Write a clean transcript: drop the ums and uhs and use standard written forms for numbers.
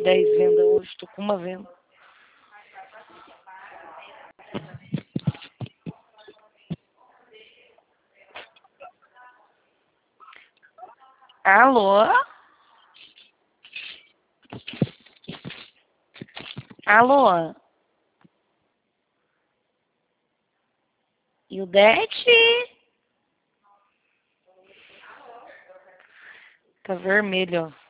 10 vendas hoje, tô com uma venda. Alô? Alô? Ildete? Tá vermelho, ó.